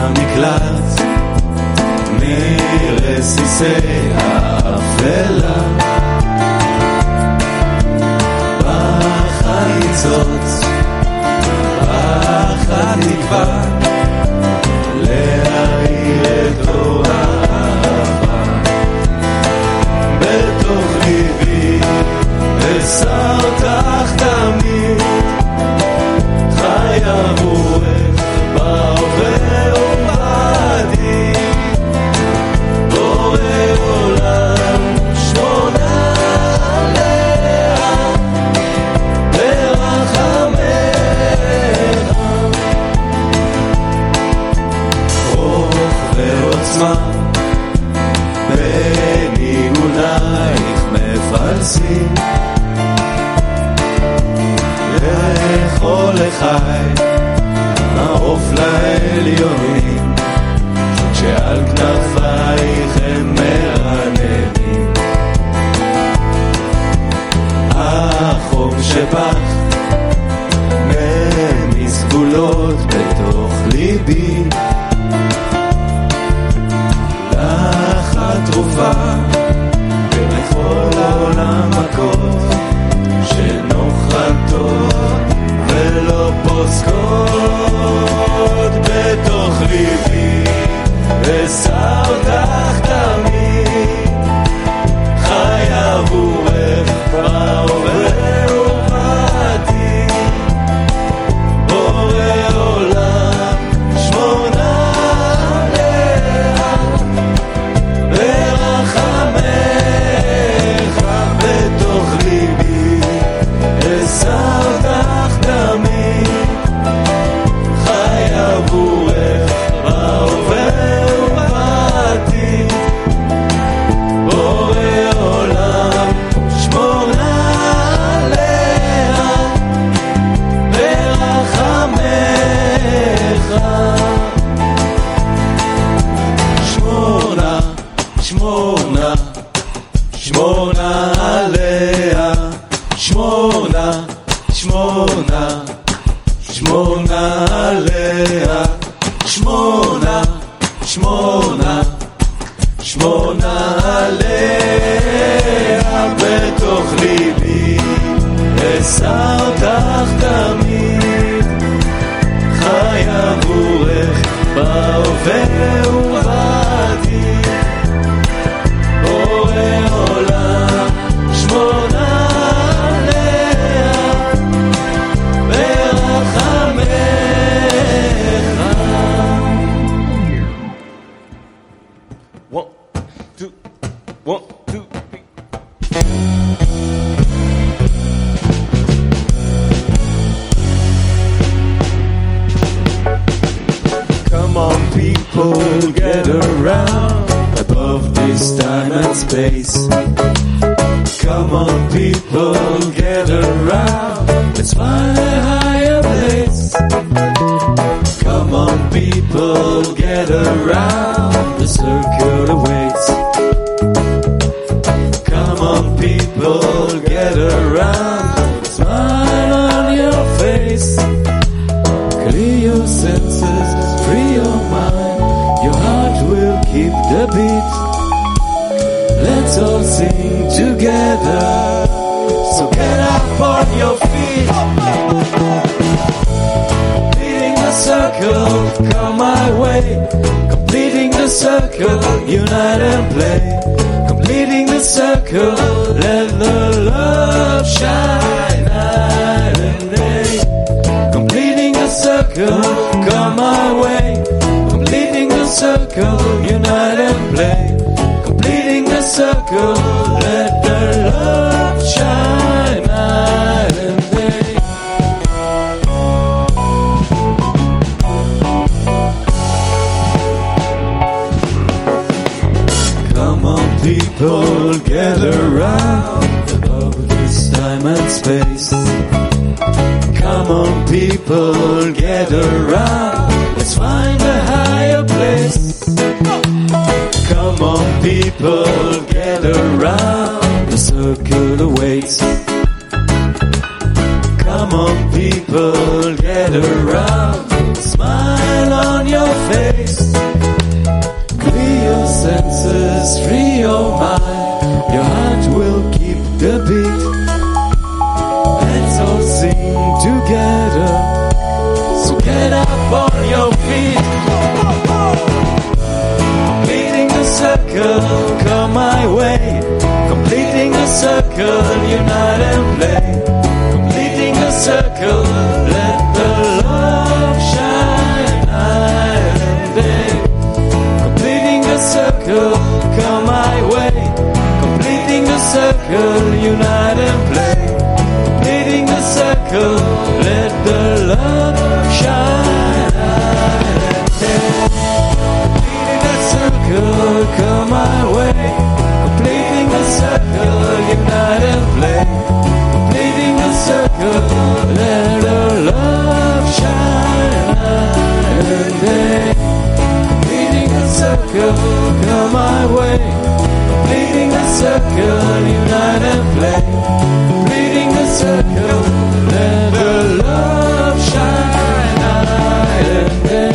המקלט מרסיסי האפלה בחניצות פחד תקווה להאיר את אור האהבה בתוך ליבי אשא אותך תמיד חי עבורך בהווה ובעתיד בורא עולם שמונה עליה ברחמך רוח ועוצמה בניגונייך מפלסים לכל לחי מעוף לעליונים שעל כנפייך הם מרננים החום שבך ממסגולות בתוך ליבי לך התרופה ולכל העולם מכות שנוחתות ולא פוסקות בתוך ליבי אשא אותך תמיד חי עבורך בהווה ובעתיד בורא עולם שמונה עליה ברחמך בתוך ליבי אשא אותך תמיד חי עבורך בהווה ובעתיד בורא עולם שמונה עליה ברחמך שמונה שמונה שמונה עליה שמונה שמונה שמונה עליה שמונה שמונה שמונה עליה בתוך ליבי אשא אותך תמיד חי עבורך בהווה ובעתיד בורא עולם שמונה עליה ברחמך. 1, 2, 1, 2, 3. Come on people, get around above this time and space. Come on people, get around, let's find a higher place. Come on people, get around, the circle awaits. Come on people, get around, smile on your face. Clear your senses, free your mind, your heart will keep the beat. Let's all sing together, so get up on your feet. Completing the circle, come my way. Completing the circle, unite and play. Completing the circle, let the love shine night and day. Completing the circle, come my way. Completing the circle, unite and play. Completing the circle, let the love shine night and day. Come on people, gather round above this time and space. Come on people, gather round, let's find a higher place. Come on people, gather round, the circle awaits. Come on people, gather round, smile on your face. place. Clear your senses, free your mind. Your heart will keep the beat. Let's all sing together. So get up on your feet. Completing the circle, come my way. Completing the circle, unite and play. Completing the circle, let the love shine night and day. Completing the circle, come my way. Completing the circle, unite and play. Completing the circle, let the love shine night and day. Completing the circle, come my way. Completing the circle, unite and play. Completing the circle, let the love shine night and day. Completing the circle, come my way. Completing the circle, unite and play. Completing the circle, let the love shine night and day.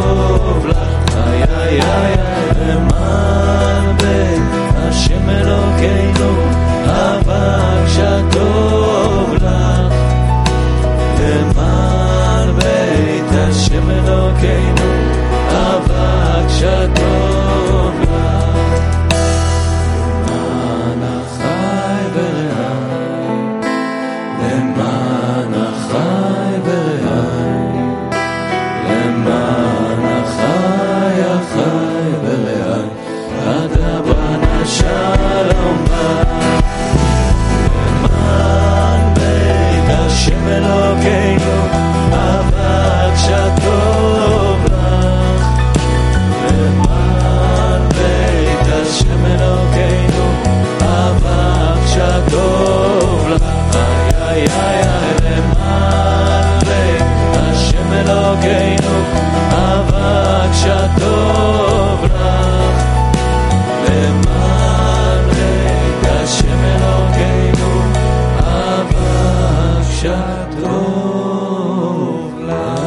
טוב לך, איי איי איי למען בית השם אלוקינו, אבק שטוב לך, למען בית השם אלוקינו, אבק שטוב לך, למען החי ורעי, למען החי ורעי, למען החי החי ורעי, עד הבנה שלום בא, למען בית השם אלוקינו, אבק שטוב לך, למען בית השם אלוקינו, אבק שטוב לך, איי איי איי למען בית השם אלוקינו, אבק שטוב לך, למען בית השם אלוקינו, אבק שטוב לך.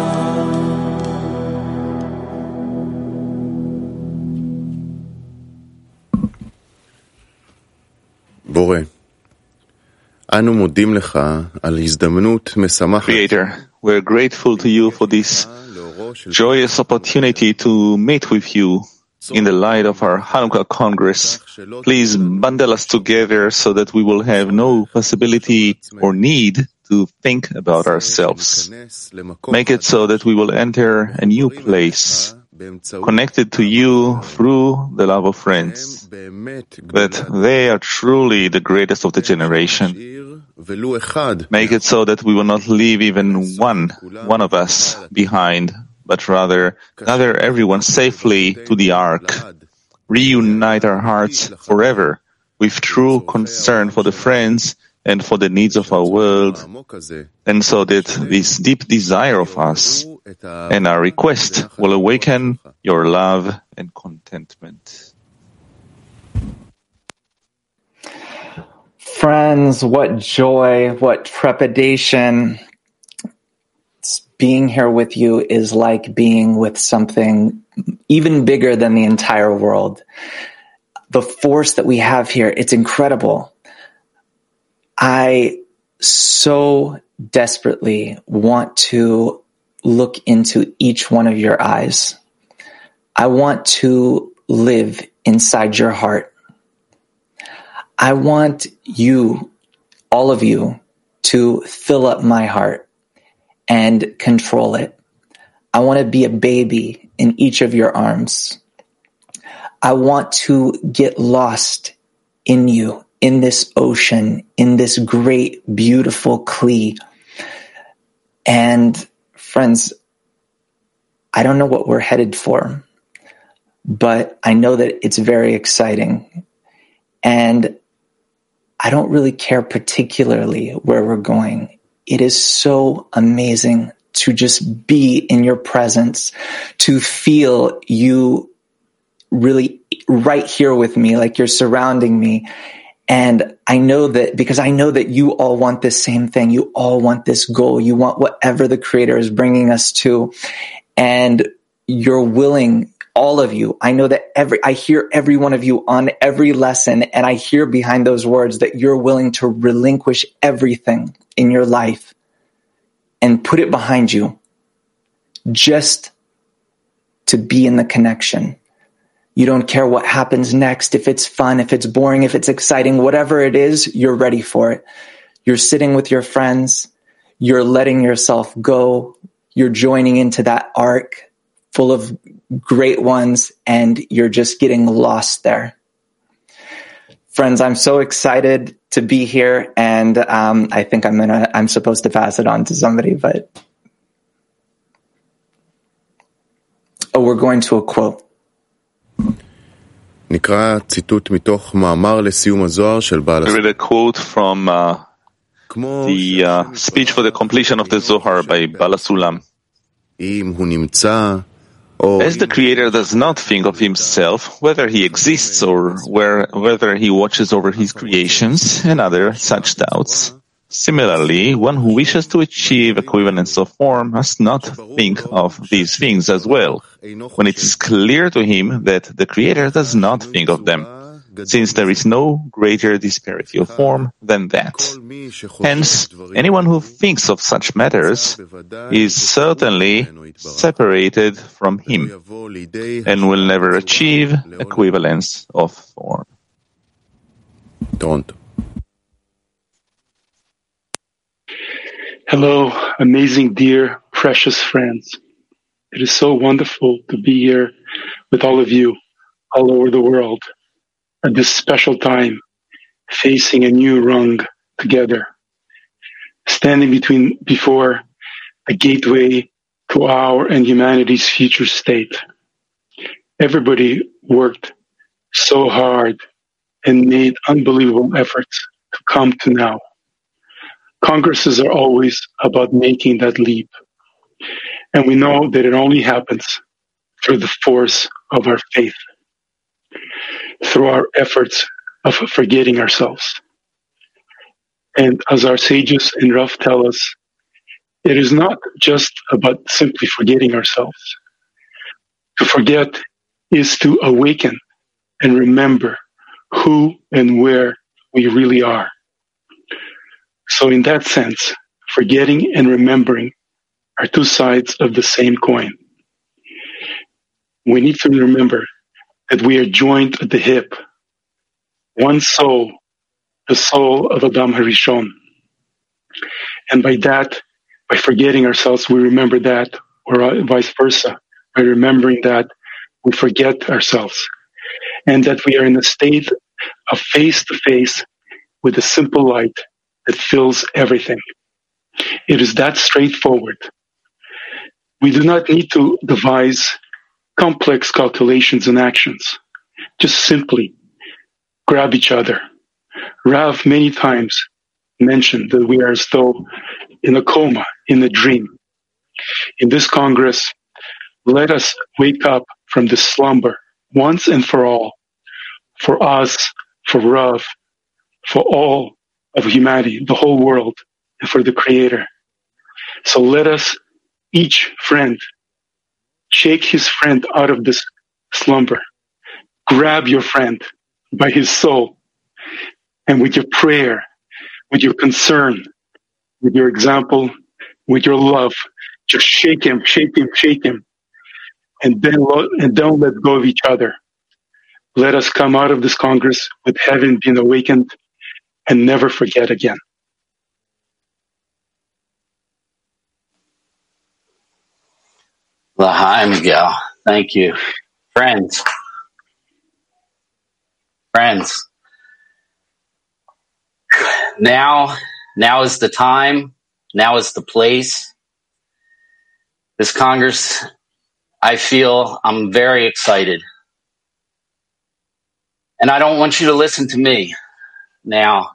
בורא, אנו מודים לך על הזדמנות משמחת. Creator, we're grateful to you for this joyous opportunity to meet with you in the light of our Hanukkah Congress. Please bundle us together so that we will have no possibility or need to think about ourselves. Make it so that we will enter a new place, connected to you through the love of friends, that they are truly the greatest of the generation. Make it so that we will not leave even one of us behind, but rather gather everyone safely to the ark, reunite our hearts forever with true concern for the friends and for the needs of our world, and so that this deep desire of us and our request will awaken your love and contentment. Friends, what joy, what trepidation. Being here with you is like being with something even bigger than the entire world. The force that we have here, it's incredible. I so desperately want to look into each one of your eyes. I want to live inside your heart. I want you, all of you, to fill up my heart and control it. I want to be a baby in each of your arms. I want to get lost in you, in this ocean, in this great, beautiful Kli. And friends, I don't know what we're headed for, but I know that it's very exciting. And I don't really care particularly where we're going. It is so amazing to just be in your presence, to feel you really right here with me, like you're surrounding me. And I know that because I know that you all want this same thing. You all want this goal. You want whatever the Creator is bringing us to. And you're willing, all of you. I know that I hear every one of you on every lesson, and I hear behind those words that you're willing to relinquish everything in your life and put it behind you just to be in the connection. You don't care what happens next, if it's fun, if it's boring, if it's exciting, whatever it is, you're ready for it. You're sitting with your friends. You're letting yourself go. You're joining into that ark full of great ones, and you're just getting lost there. Friends, I'm so excited to be here, and I think I'm supposed to pass it on to somebody, but we're going to a quote. נקרא ציטוט מתוך מאמר לסיום הזוהר של בעל הסולם. I read a quote from the speech for the completion of the Zohar by Baal HaSulam. אם הוא נמצא As the Creator does not think of himself, whether he exists or whether he watches over his creations and other such doubts, Similarly, one who wishes to achieve equivalence of form must not think of these things as well, when it is clear to him that the Creator does not think of them, since there is no greater disparity of form than that. Hence, anyone who thinks of such matters is certainly separated from him, and will never achieve equivalence of form. Toronto. Hello, amazing, dear, precious friends. It is so wonderful to be here with all of you all over the world at this special time, facing a new rung together, standing before a gateway to our and humanity's future state. Everybody worked so hard and made unbelievable efforts to come to now. Congresses are always about making that leap. And we know that it only happens through the force of our faith, through our efforts of forgetting ourselves. And as our sages and Rav tell us, it is not just about simply forgetting ourselves. To forget is to awaken and remember who and where we really are. So in that sense, forgetting and remembering are two sides of the same coin. We need to remember that we are joined at the hip, one soul, the soul of Adam Harishon. And by forgetting ourselves, we remember that, or vice versa. By remembering that, we forget ourselves. And that we are in a state of face-to-face with the simple light that fills everything. It is that straightforward. We do not need to devise complex calculations and actions. Just simply grab each other. Rav many times mentioned that we are still in a coma, in a dream. In this Congress, let us wake up from this slumber once and for all, for us, for Rav, for all of humanity, the whole world, and for the Creator. So let us, each friend, shake his friend out of this slumber. Grab your friend by his soul, and with your prayer, with your concern, with your example, with your love, just shake him, and don't let go of each other. Let us come out of this Congress with heaven being awakened and never forget again. L'chaim, Miguel. Thank you. Friends. Now is the time. Now is the place. This Congress, I feel I'm very excited. And I don't want you to listen to me now.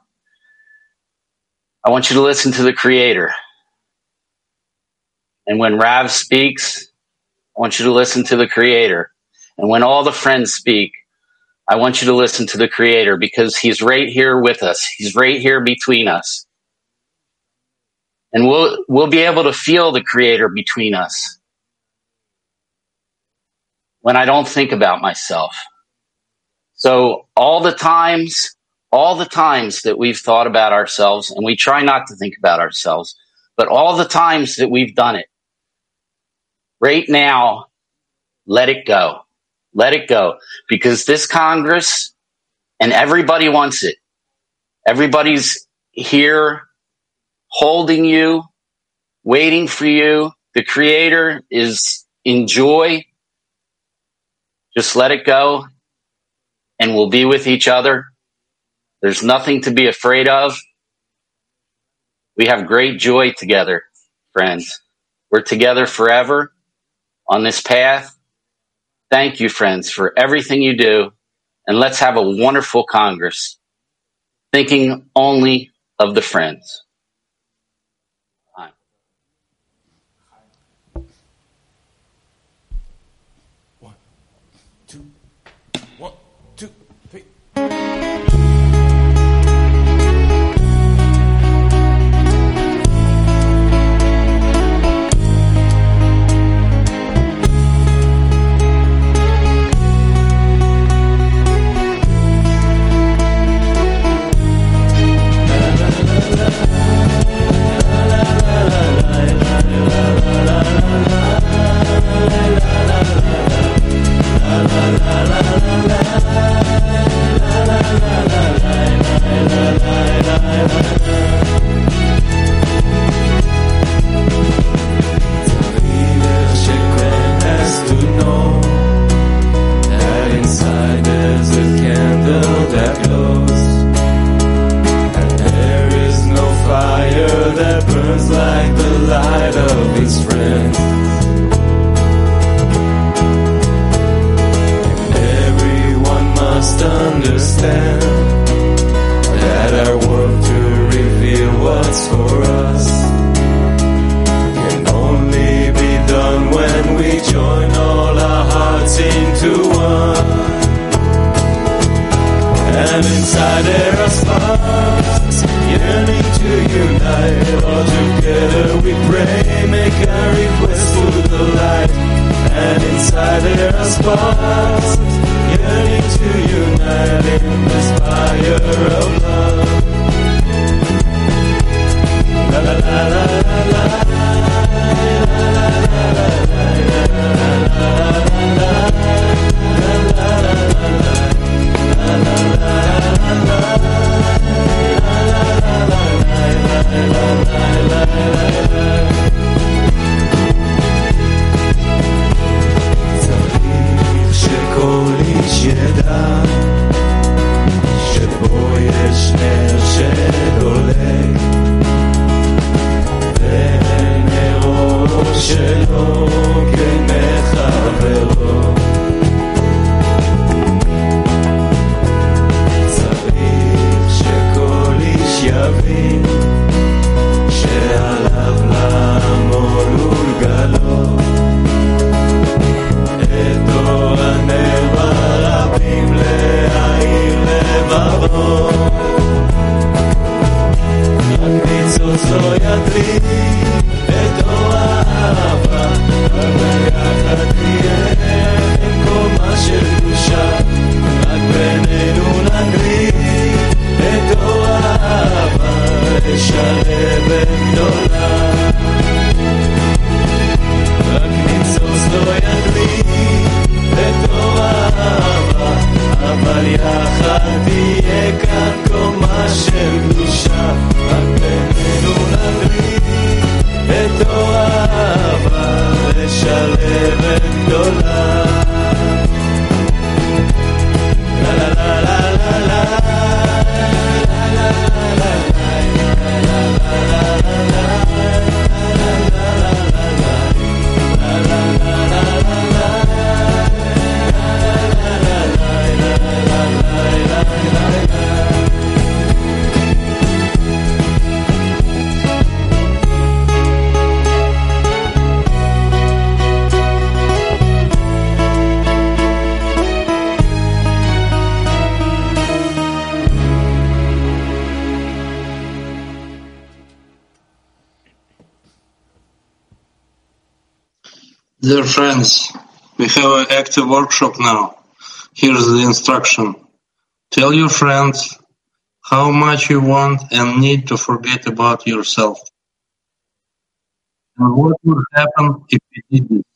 I want you to listen to the Creator. And when Rav speaks, I want you to listen to the Creator. And when all the friends speak, I want you to listen to the Creator, because He's right here with us. He's right here between us. And we'll be able to feel the Creator between us when I don't think about myself. So all the times that we've thought about ourselves, and we try not to think about ourselves, but all the times that we've done it, right now, let it go. Let it go. Because this Congress, and everybody wants it. Everybody's here holding you, waiting for you. The Creator is in joy. Just let it go, and we'll be with each other. There's nothing to be afraid of. We have great joy together, friends. We're together forever on this path. Thank you, friends, for everything you do. And let's have a wonderful Congress, thinking only of the friends. One, two, three. understand that our work to reveal what's for us can only be done when we join all our hearts into one. And inside there are sparks yearning to unite. All together we pray, make our request to the light. And inside there are sparks yearning to unite in this fire of love. La la la la la la. צריך שכל איש ידע שבו יש נר שדולק ונרו שלו כמחברו. צריך שכל איש יבין שעליו לעמול ולגלות את אור הנר ברבים להאיר לבבו. רק ניצוץ לא ידליק את אור האהבה, רק ביחד תהיה קומה של קדושה. רק בינינו נדליק את אור האהבה לשלבת גדולה. רק ניצוץ לא ידליק את אור האהבה, אבל יחד תהיה כאן קומה של קדושה. רק בינינו נדליק את אור האהבה לשלבת גדולה. לה לה לה לה לה לה. Dear friends, we have an active workshop now. Here's the instruction. Tell your friends how much you want and need to forget about yourself. And what would happen if you did this?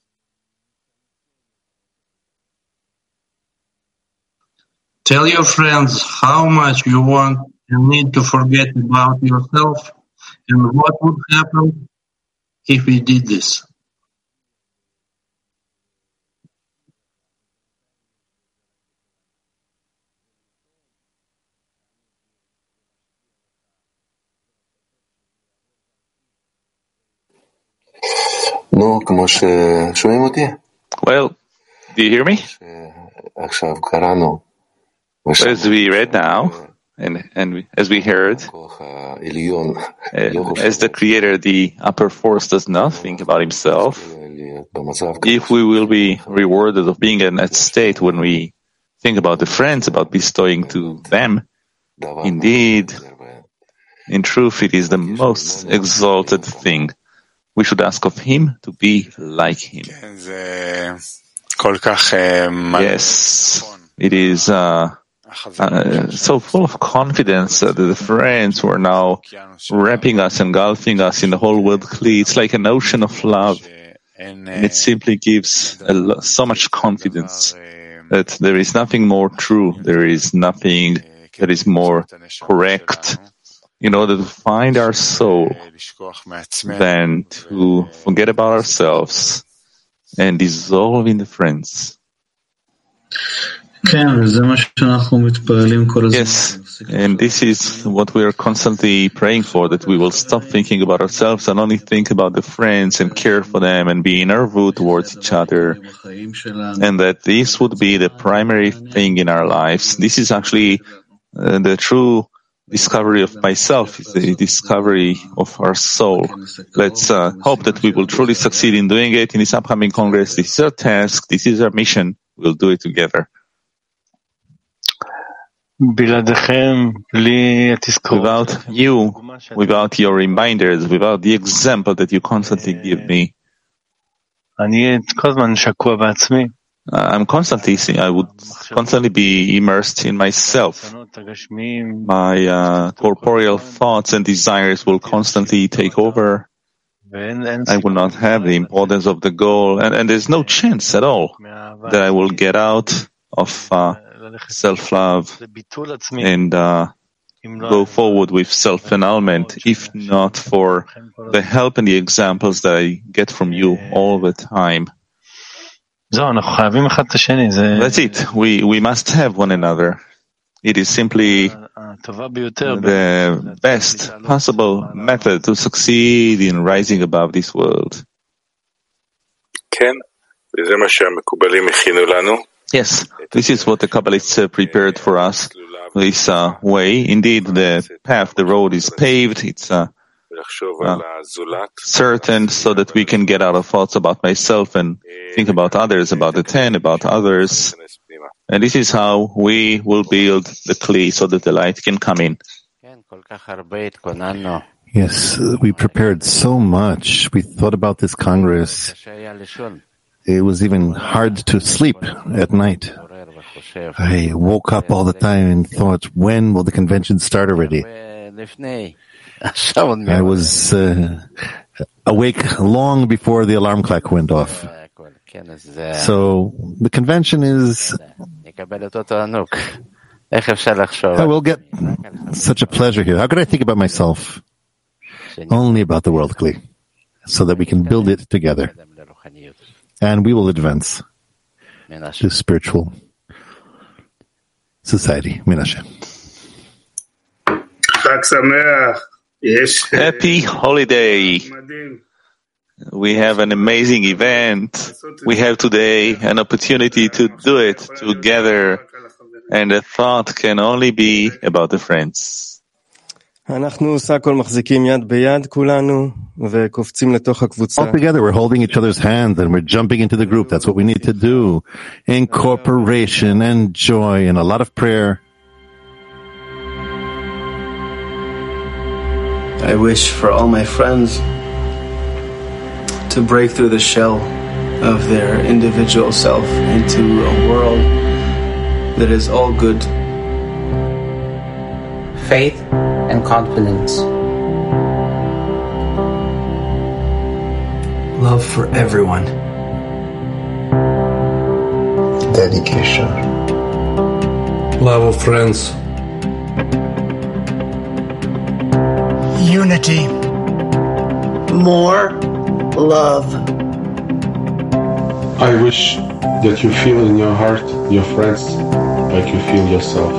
Tell your friends how much you want and need to forget about yourself and what would happen if we did this. Well, do you hear me? As we read now, and as we heard, as the Creator, the upper force does not think about himself. If we will be rewarded of being in that state when we think about the friends, about bestowing to them, indeed, in truth, it is the most exalted thing. We should ask of him to be like him. Yes, it is so full of confidence that the friends who are now wrapping us, engulfing us in the whole world Kli. It's like an ocean of love, and it simply gives so much confidence that there is nothing more true, there is nothing that is more correct in order to find our soul than to forget about ourselves and dissolve in the friends. Yes, And this is what we are constantly praying for, that we will stop thinking about ourselves and only think about the friends and care for them and be in ervut towards each other. And that this would be the primary thing in our lives. This is actually the true discovery of myself, is the discovery of our soul. Let's hope that we will truly succeed in doing it in this upcoming Congress. This is our task. This is our mission. We'll do it together. Without you, without your reminders, without the example that you constantly give me, I would constantly be immersed in myself. My corporeal thoughts and desires will constantly take over. I will not have the importance of the goal, and there's no chance at all that I will get out of self-love and go forward with self-annulment, if not for the help and the examples that I get from you all the time. That's it. We must have one another. It is simply the best possible method to succeed in rising above this world. Yes, this is what the Kabbalists prepared for us. This way, indeed, the path, the road is paved. It's certain, so that we can get out of thoughts about myself and think about others, about the 10, about others. And this is how we will build the Kli so that the light can come in. Yes, we prepared so much. We thought about this Congress. It was even hard to sleep at night. I woke up all the time and thought, when will the convention start already? I was awake long before the alarm clock went off. So the convention is... I will get such a pleasure here. How could I think about myself? Only about the world, Kli, so that we can build it together. And we will advance to spiritual society. Menashe. Happy holiday! We have an amazing event. We have today an opportunity to do it together, and the thought can only be about the friends. All together, we're holding each other's hands and we're jumping into the group. That's what we need to do. Incorporation and joy and a lot of prayer. I wish for all my friends to break through the shell of their individual self into a world that is all good. Faith and confidence. Love for everyone. Dedication. Love of friends. Unity. More love. I wish that you feel in your heart your friends like you feel yourself.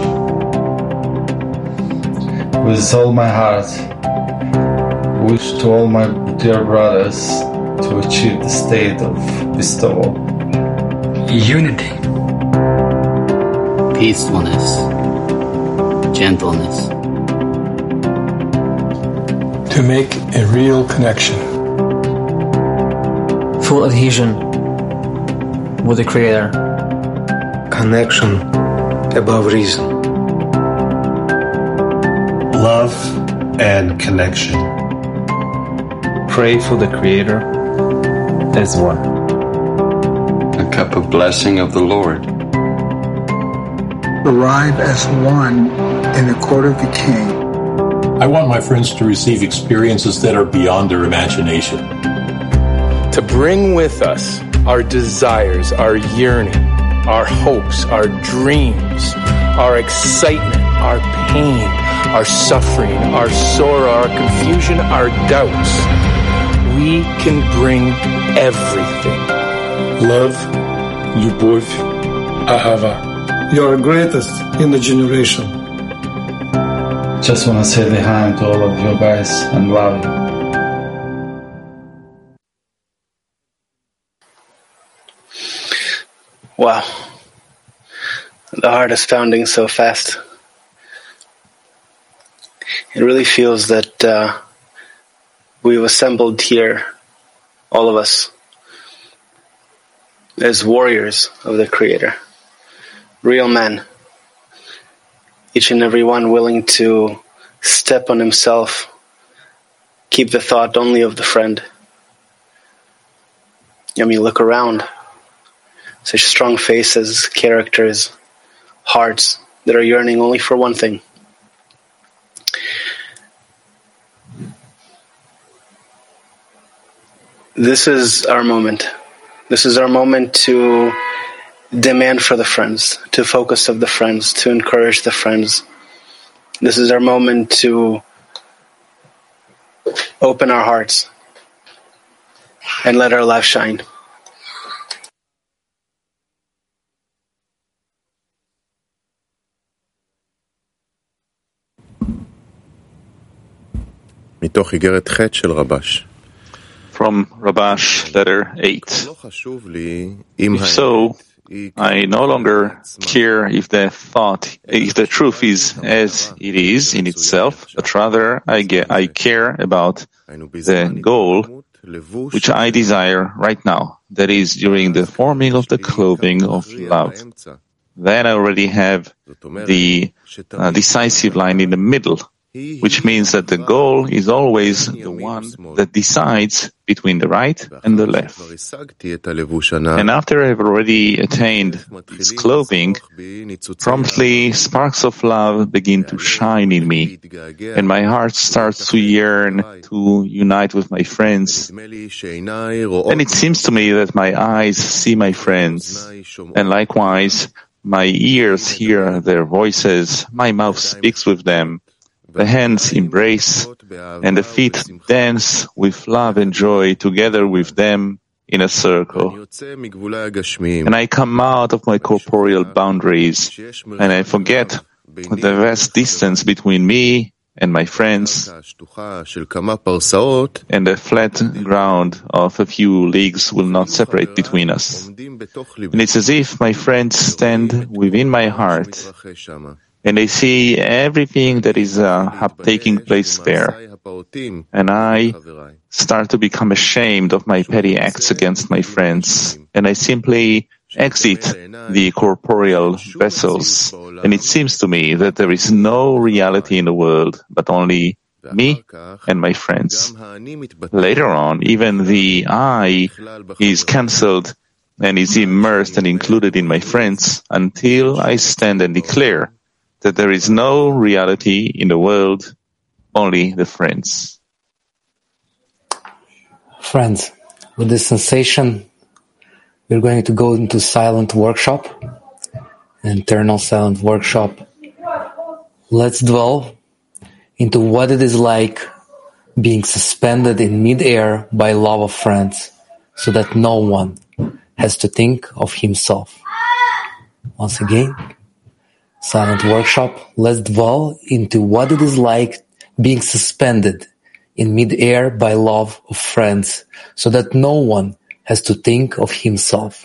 With all my heart, wish to all my dear brothers to achieve the state of bestowal. Unity. Peacefulness. Gentleness. To make a real connection. Full adhesion with the Creator. Connection above reason. Love and connection. Pray for the Creator as one. A cup of blessing of the Lord. Arrive as one in the court of the King. I want my friends to receive experiences that are beyond their imagination. To bring with us our desires, our yearning, our hopes, our dreams, our excitement, our pain, our suffering, our sorrow, our confusion, our doubts. We can bring everything. Love, любовь, ahava. You are greatest in the generation. Just want to say hi to all of you guys and love you. Wow. The heart is pounding so fast. It really feels that we've assembled here, all of us, as warriors of the Creator, real men, each and every one willing to step on himself, keep the thought only of the friend. I mean, look around, such strong faces, characters, hearts that are yearning only for one thing. This is our moment. This is our moment to demand for the friends, to focus of the friends, to encourage the friends. This is our moment to open our hearts and let our light shine. מתוך איגרת ח' של רבש. From Rabash, letter 8. If so, I no longer care if the truth is as it is in itself, but rather I care about the goal which I desire right now, that is, during the forming of the clothing of love. Then I already have the decisive line in the middle, which means that the goal is always the one that decides between the right and the left. And after I've already attained this clothing, promptly sparks of love begin to shine in me, and my heart starts to yearn to unite with my friends. And it seems to me that my eyes see my friends, and likewise my ears hear their voices, my mouth speaks with them, the hands embrace, and the feet dance with love and joy together with them in a circle. And I come out of my corporeal boundaries, and I forget the vast distance between me and my friends, and the flat ground of a few leagues will not separate between us. And it's as if my friends stand within my heart, and I see everything that is taking place there. And I start to become ashamed of my petty acts against my friends. And I simply exit the corporeal vessels. And it seems to me that there is no reality in the world, but only me and my friends. Later on, even the I is cancelled and is immersed and included in my friends until I stand and declare that there is no reality in the world, only the friends. Friends, with this sensation, we're going to go into silent workshop, an internal silent workshop. Let's dwell into what it is like being suspended in mid-air by love of friends, so that no one has to think of himself. Once again, silent workshop, let's dwell into what it is like being suspended in mid-air by love of friends, so that no one has to think of himself.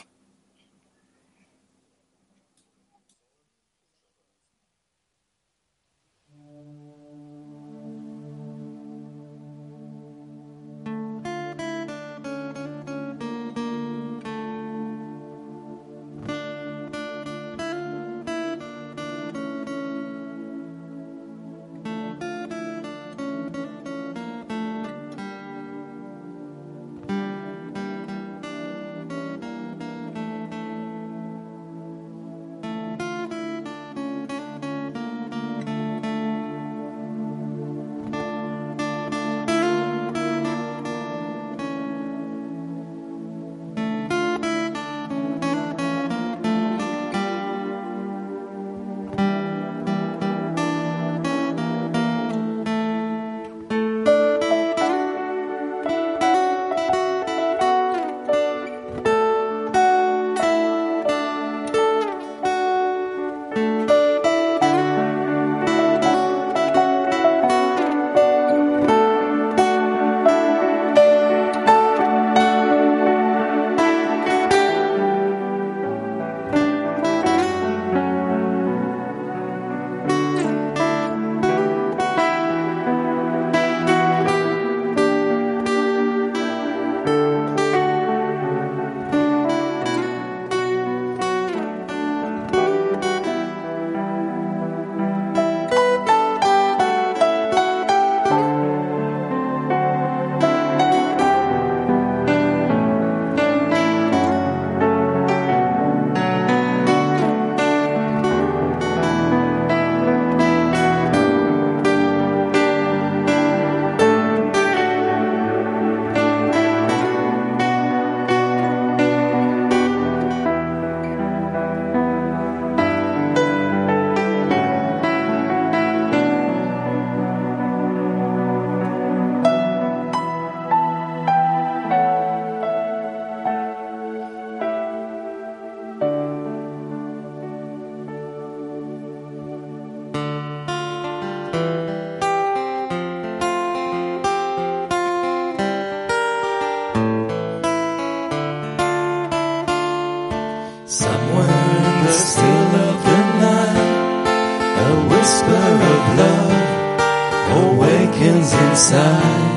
the still of the night, a whisper of love awakens inside.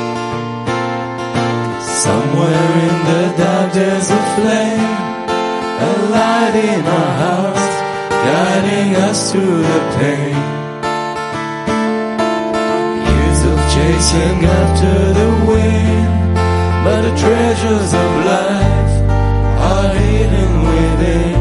Somewhere in the dark there's a flame, a light in our hearts, guiding us through the pain. Years of chasing after the wind, but the treasures of life are hidden within.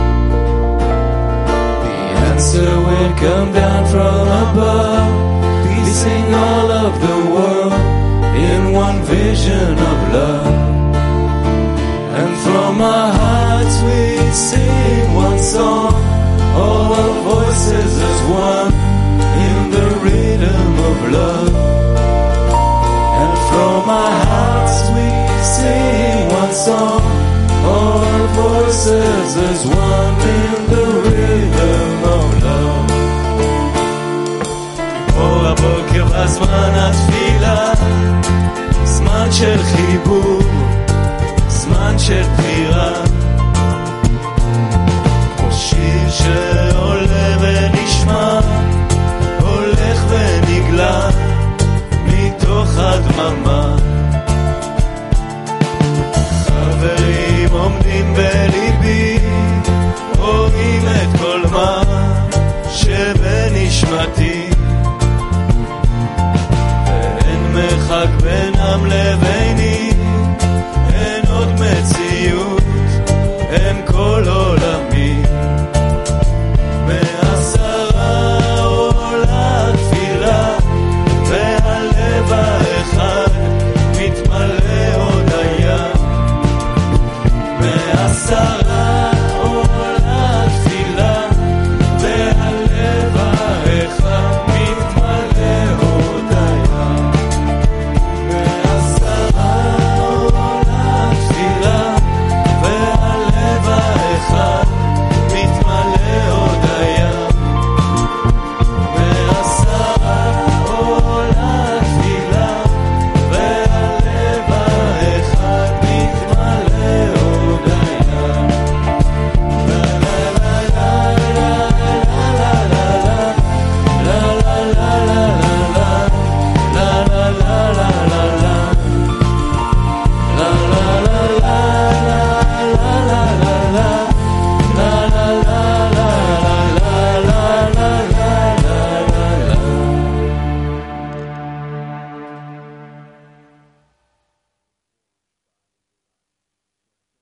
The answer will come down from above, piecing all of the world in one vision of love. And from our hearts we sing one song, all our voices as one in the rhythm of love. And from our hearts we sing one song, all our voices as one in the rhythm of love. אור הבוקר בזמן התפילה, זמן של חיבור, זמן של בחירה,